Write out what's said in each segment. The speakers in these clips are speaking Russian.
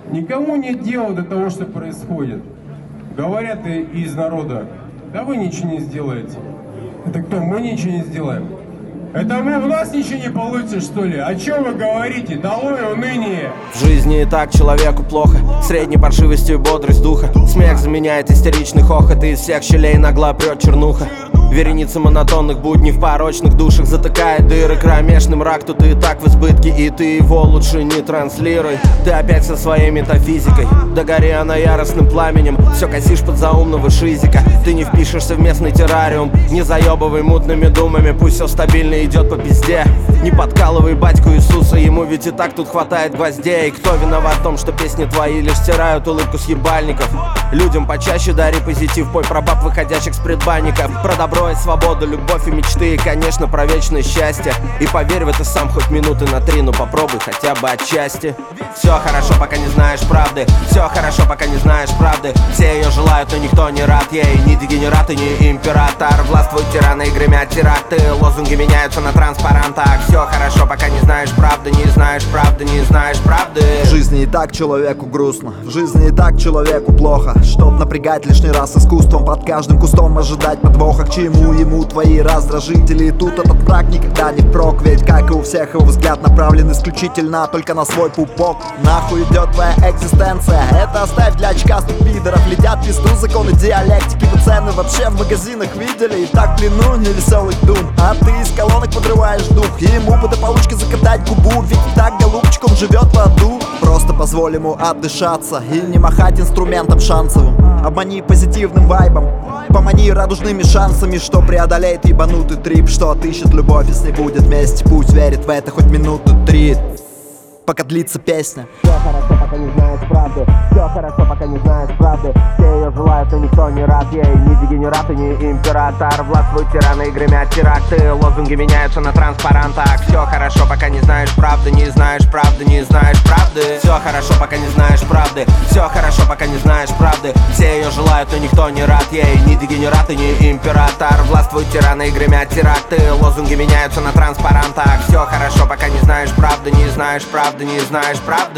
Никому нет дела до того, что происходит. Говорят из народа, да вы ничего не сделаете. Это кто? Мы ничего не сделаем. Это мы, у нас ничего не получится, что ли? О чем вы говорите? Долой уныние! В жизни и так человеку плохо, средней паршивостью и бодрость духа. Смех заменяет истеричный хохот, и из всех щелей нагло прет чернуха. Вереница монотонных будней в порочных душах затыкает дыры. Кромешный мрак тут и так в избытке, и ты его лучше не транслируй. Ты опять со своей метафизикой, да гори она яростным пламенем. Все косишь под заумного шизика, ты не впишешься в местный террариум. Не заебывай мутными думами, пусть все стабильно идет по пизде. Не подкалывай батьку Иисуса, ему ведь и так тут хватает гвоздей. Кто виноват в том, что песни твои лишь стирают улыбку с ебальников? Людям почаще дари позитив, пой про баб, выходящих с предбанников. Про добро и свободу, любовь и мечты, и, конечно, про вечное счастье. И поверь в это сам хоть минуты на 3, но попробуй хотя бы отчасти. Все хорошо, пока не знаешь правды, все хорошо, пока не знаешь правды. Все ее желают, но никто не рад ей. Ни дегенерат и ни император. Властвуют тираны и гремят теракты, лозунги меняются на транспарантах. Все хорошо, пока не знаешь правды, не знаешь правды, не знаешь правды. В жизни и так человеку грустно, в жизни и так человеку плохо. Чтоб напрягать лишний раз искусством, под каждым кустом ожидать подвоха. К чему ему твои раздражители? Тут этот брак никогда не впрок, ведь как и у всех его взгляд направлен исключительно только на свой пупок. Нахуй идет твоя экзистенция, это оставь для очкастых пидоров. Летят в пизду законы диалектики, вы цены вообще в магазинах видели? И так в плену невеселый дум, а ты из колонок подрываешь дух. Ему бы до получки закатать губу, ведь так, голубчик, он живет в аду. Просто позволь ему отдышаться и не махать инструментом шансовым. Обмани позитивным вайбом, помани радужными шансами, что преодолеет ебанутый трип, что отыщет любовь, если будет вместе. Пусть верит в это хоть минуты 3, пока длится песня. Все хорошо, пока не знаешь правды, все хорошо, пока не знаешь правды. Все ее желают, но никто не рад ей. Ни дегенерат и ни император. Властвуют тираны и гремят теракты, лозунги меняются на транспарантах. Все хорошо, пока не знаешь правды, не знаешь правды, не знаешь правды. Все хорошо, пока не знаешь правды, все хорошо, пока не знаешь правды. Все ее желают, но никто не рад ей. Ни дегенерат и ни император. Властвуют тираны и гремят теракты, лозунги меняются на транспарантах. Все хорошо, пока не знаешь правды, не знаешь правды, не знаешь правды.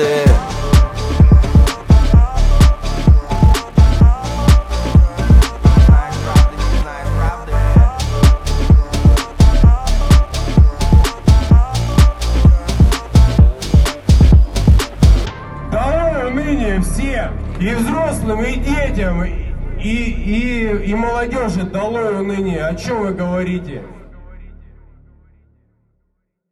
Долой уныние всем! И взрослым, и детям, и молодежи долой уныние. О чем вы говорите?